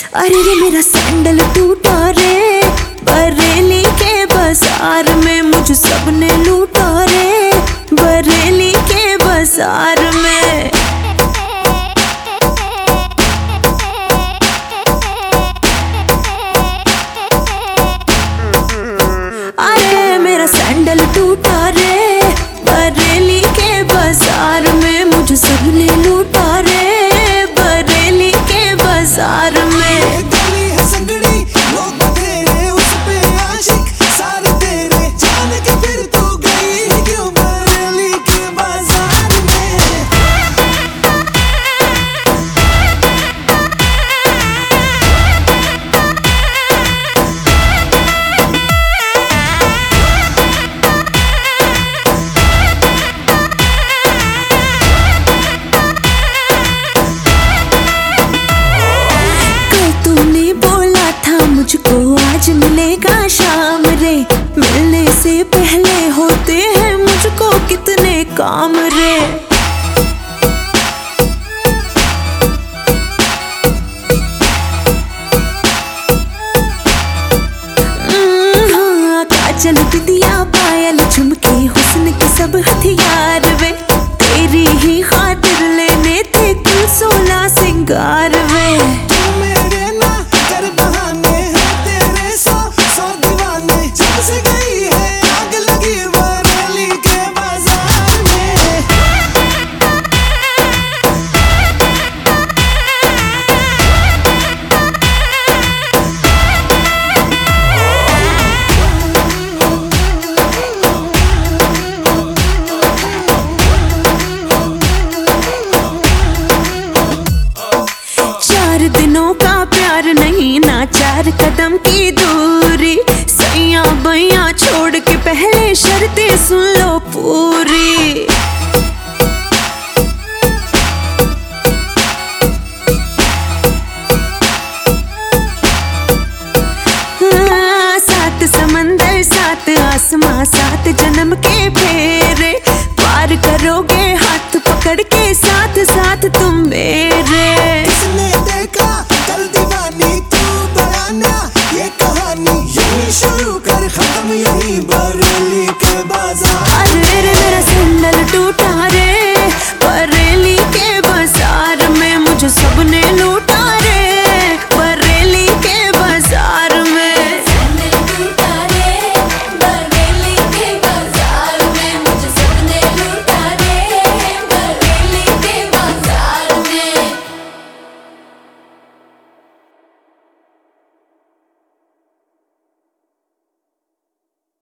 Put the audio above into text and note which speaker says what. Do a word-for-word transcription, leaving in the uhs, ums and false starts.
Speaker 1: अरे रे मेरा सैंडल टूटा रे, बरेली के बाजार में मुझ सबने लूटा रे, बरेली के बाजार में। अरे मेरा सैंडल टूटा रे, बरेली के बाजार में मुझ सबने लूटा रे, बरेली के बाजार में। मुझको आज मिलेगा शाम रे, मिलने से पहले होते हैं मुझको कितने काम रे। हाँ, काजल बिंदिया पायल झुमके हुस्न के सब हथियार वे, तेरी ही खातिर लेने थे कुल सोलह सिंगार वे। दिनों का प्यार नहीं ना चार कदम की